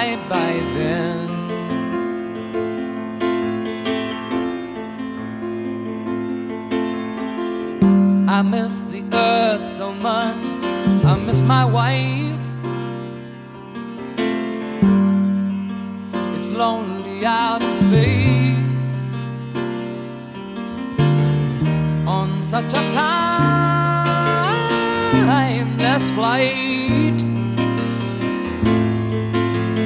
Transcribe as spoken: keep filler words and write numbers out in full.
died by then. I miss the earth so much, I miss my wife. It's lonely out in space on such a timeless flight.